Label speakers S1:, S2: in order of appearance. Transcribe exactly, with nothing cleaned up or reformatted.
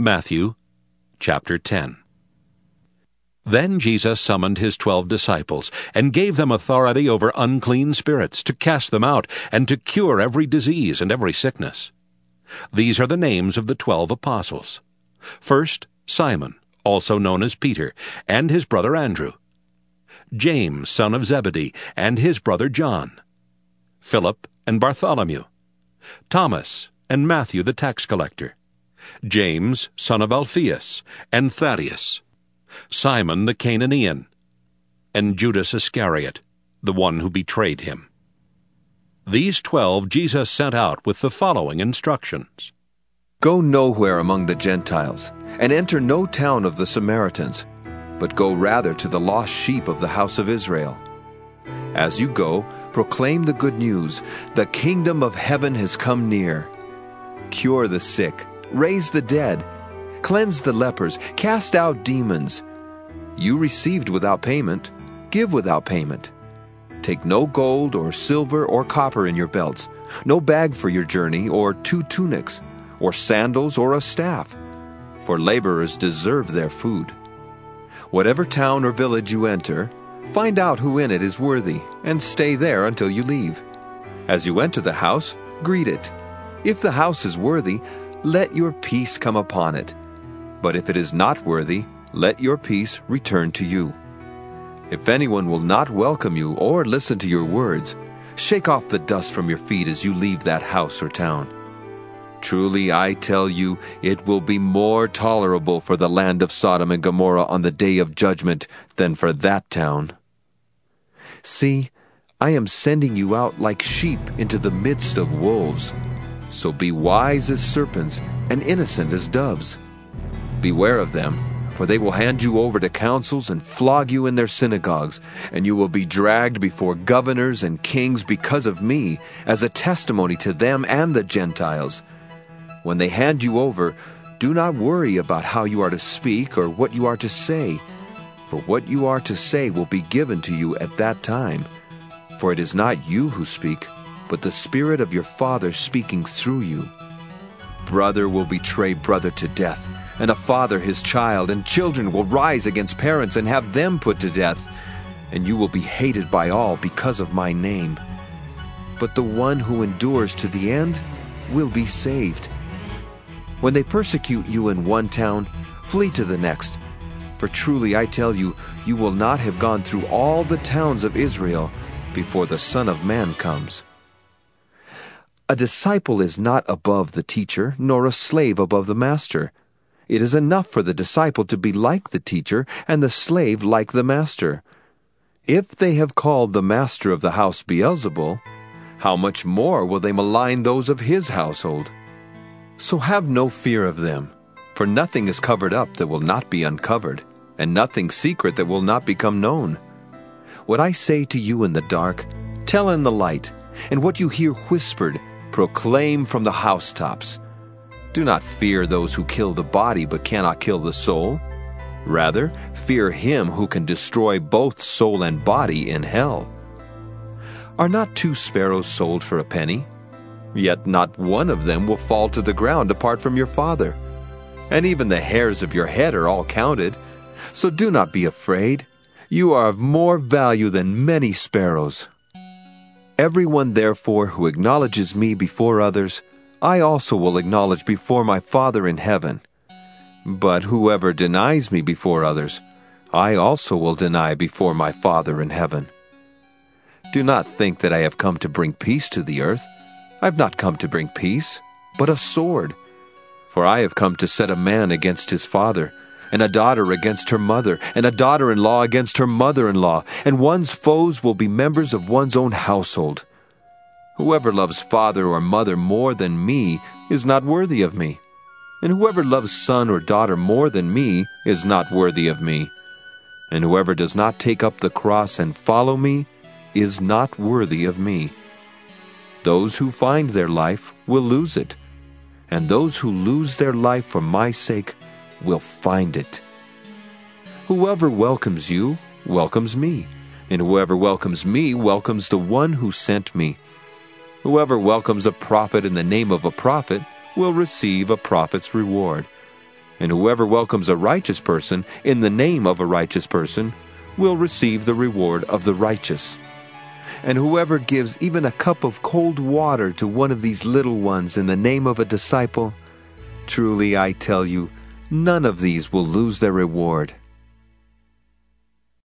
S1: Matthew chapter ten. Then Jesus summoned his twelve disciples, and gave them authority over unclean spirits, to cast them out, and to cure every disease and every sickness. These are the names of the twelve apostles. First, Simon, also known as Peter, and his brother Andrew. James, son of Zebedee, and his brother John. Philip and Bartholomew. Thomas and Matthew the tax collector. James, son of Alphaeus, and Thaddeus. Simon the Cananean, and Judas Iscariot, the one who betrayed him. These twelve Jesus sent out with the following instructions.
S2: Go nowhere among the Gentiles, and enter no town of the Samaritans, but go rather to the lost sheep of the house of Israel. As you go, proclaim the good news. The kingdom of heaven has come near. Cure the sick, raise the dead, cleanse the lepers, cast out demons. You received without payment, give without payment. Take no gold or silver or copper in your belts, no bag for your journey, or two tunics, or sandals or a staff, for laborers deserve their food. Whatever town or village you enter, find out who in it is worthy, and stay there until you leave. As you enter the house, greet it. If the house is worthy, let your peace come upon it. But if it is not worthy, let your peace return to you. If anyone will not welcome you or listen to your words, shake off the dust from your feet as you leave that house or town. Truly, I tell you, it will be more tolerable for the land of Sodom and Gomorrah on the day of judgment than for that town. See, I am sending you out like sheep into the midst of wolves. So be wise as serpents and innocent as doves. Beware of them, for they will hand you over to councils and flog you in their synagogues, and you will be dragged before governors and kings because of me, as a testimony to them and the Gentiles. When they hand you over, do not worry about how you are to speak or what you are to say, for what you are to say will be given to you at that time. For it is not you who speak, but the Spirit of your Father speaking through you. Brother will betray brother to death, and a father his child, and children will rise against parents and have them put to death, and you will be hated by all because of my name. But the one who endures to the end will be saved. When they persecute you in one town, flee to the next. For truly I tell you, you will not have gone through all the towns of Israel before the Son of Man comes. A disciple is not above the teacher, nor a slave above the master. It is enough for the disciple to be like the teacher, and the slave like the master. If they have called the master of the house Beelzebul, how much more will they malign those of his household? So have no fear of them, for nothing is covered up that will not be uncovered, and nothing secret that will not become known. What I say to you in the dark, tell in the light, and what you hear whispered, proclaim from the housetops. Do not fear those who kill the body but cannot kill the soul. Rather, fear him who can destroy both soul and body in hell. Are not two sparrows sold for a penny? Yet not one of them will fall to the ground apart from your Father. And even the hairs of your head are all counted. So do not be afraid. You are of more value than many sparrows. Everyone therefore who acknowledges me before others, I also will acknowledge before my Father in heaven. But whoever denies me before others, I also will deny before my Father in heaven. Do not think that I have come to bring peace to the earth. I have not come to bring peace, but a sword. For I have come to set a man against his father, and a daughter against her mother, and a daughter-in-law against her mother-in-law, and one's foes will be members of one's own household. Whoever loves father or mother more than me is not worthy of me, and whoever loves son or daughter more than me is not worthy of me. And whoever does not take up the cross and follow me is not worthy of me. Those who find their life will lose it, and those who lose their life for my sake will find it. Whoever welcomes you welcomes me, and whoever welcomes me welcomes the one who sent me. Whoever welcomes a prophet in the name of a prophet will receive a prophet's reward, And whoever welcomes a righteous person in the name of a righteous person will receive the reward of the righteous. And whoever gives even a cup of cold water to one of these little ones in the name of a disciple, truly I tell you, none of these will lose their reward.